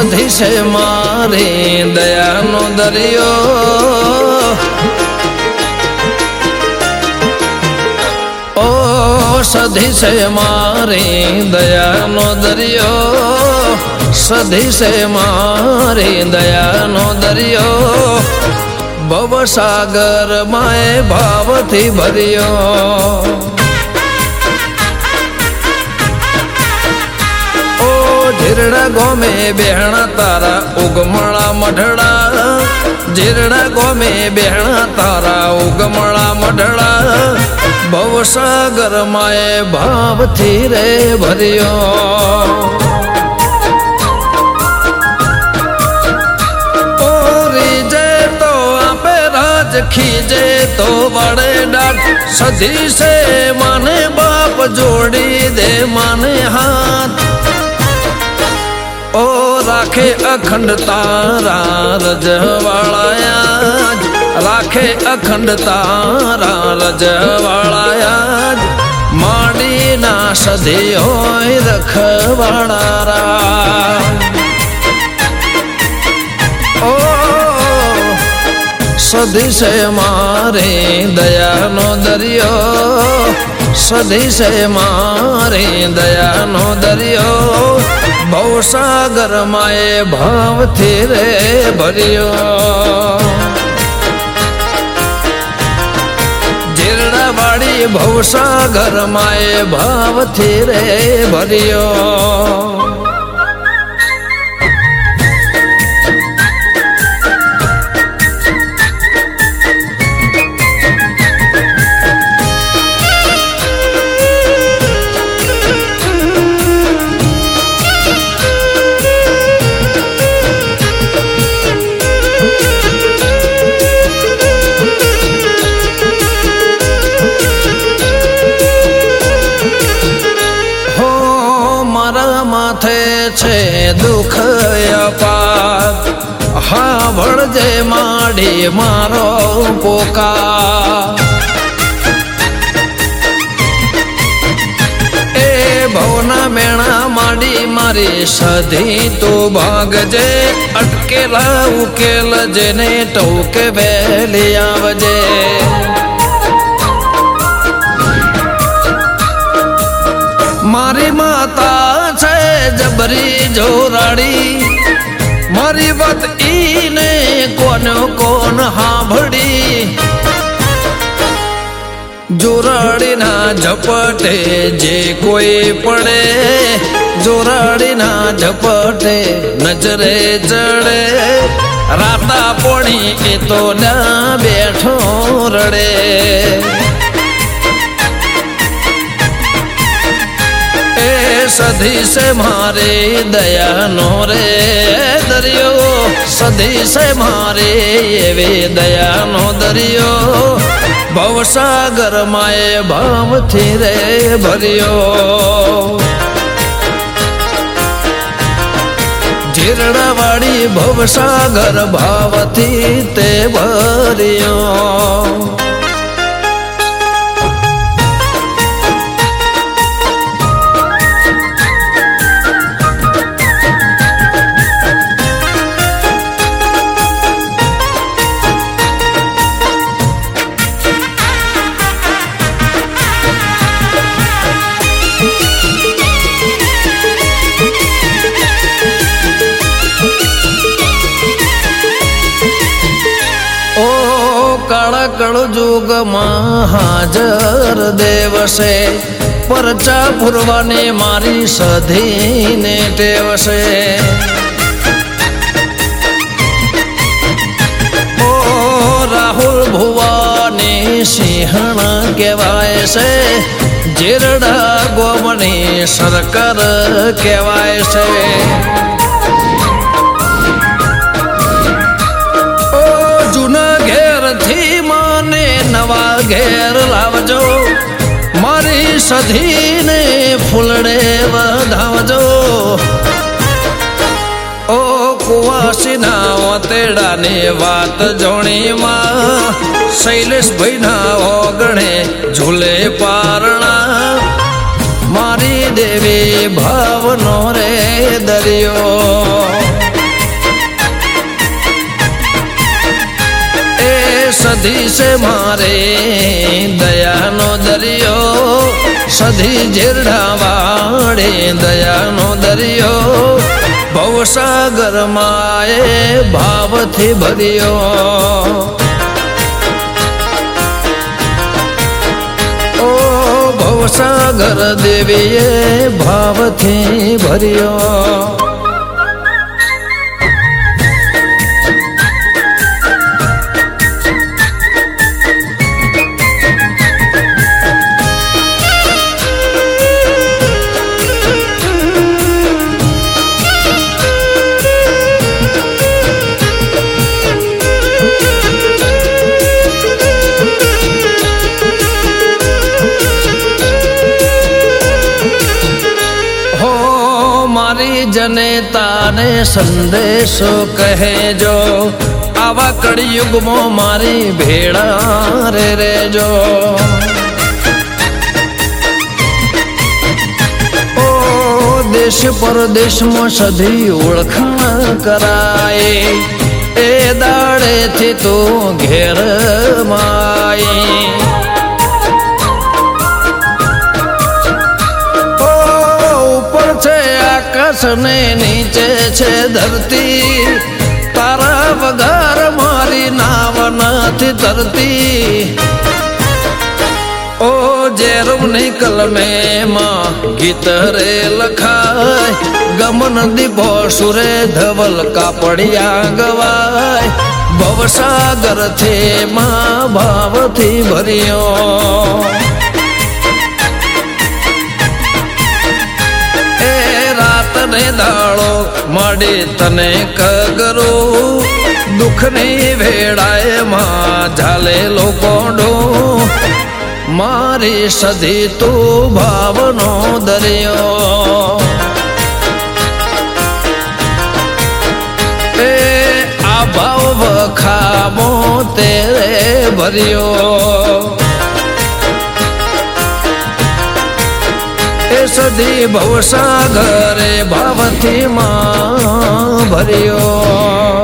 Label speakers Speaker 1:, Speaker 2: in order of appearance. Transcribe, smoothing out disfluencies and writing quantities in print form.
Speaker 1: सधी से मारी दयानो दरियो, ओ सधी से मारी दयानो दरियो, सधी से मारी दयानो दरियो, भव सागर माए भाव थी भरियो। झिरड़ा गोमे बेहणा तारा उगमड़ा मढ़ड़ा, झिरड़ा गोमे बेहणा तारा उगमड़ा मढ़ड़ा, भव सागर माए भाव थी रे भरियो। खीजे तो बड़े डाक, सधी से माने बाप जोड़ी दे माने हाथ, ओ राखे अखंड तारा रजवाड़ा, राखे अखंड तारा रजवाड़ा, माड़ी ना सधी होय रखवाड़ा रा। सधी से मारे दयानो दरियो, सधी से मारे दयानो दरियो, भव सागर माए भाव थी रे भरियो। झिरड़ा बाड़ी भव सागर माए भाव थी रे भरियो। छे दुख अपार, हाँ भड़जे माड़ी मारो पोकार, ए भवना मेणा माड़ी मारी सधी तो भागजे, अटकेला उकेल जेने टोके बेली आवजे। मारी माता छे जबरी जोराड़ी, मारी बात ईने कोन कोन हांभड़ी, जोराड़ी ना झपटे जे कोई पड़े, जोराड़ी ना झपटे नजरे चढ़े, राता पोणी ए तो ना बैठो रड़े। सधी से मारे दयानो रे दरियो, सधी से मारे वे दयानो दरियो, भव सागर माए भाव थी रे भरियो। झिरड़ा वाड़ी भव सागर भाव थी ते भरियो। कड़ जुग महाजर देव से, परचा पुरवाने मारी सधी ने टेव से। ओ राहुल भुवानी सिंहण केवाय से, झिरड़ा गोमनी सरकर केवाय से। नवा घेर लावजो, मारी सधी ने फूलड़े वधावजो, ओ कुवासी ना तेड़ा ने वात जोणी मां, शैलेश भाई ना ओगणे झूले पारणा, मारी देवी भावनो रे दरियो। સધી છે મારે દયાનો દરિયો સધી જીરડા વાળે દયાનો દરિયો ભવસાગર માએ ભાવથી ભર્યો ઓ ભવસાગર દેવીએ ભાવથી ભર્યો મારી જનેતાને સંદેશો કહેજો આવા કળિયુગમાં મારી ભેળા રે રેજો ઓ દેશ પરદેશમાં સધી ઓળખાણ કરાય એ દાડેથી તો ઘેર માય આકાશને નીચે છે ધરતી તારા વગર મારી નાવ નથી તરતી ઓ જેરુમની કલમે માં ગીત રે લખાય ગમન દીપો સુરે ધવલ કાપડિયા ગવાય ભવસાગર છે માં ભાવથી ભર્યો ને દાળો મળી તને કગરું દુઃખની વેળાએ માં ઝાલે લોકોડો મારી સધી તું ભાવનો દરિયો એ આ ભાવ વખામો તેરે ભર્યો સધી ભવસાગરે ભાવથી માં ભર્યો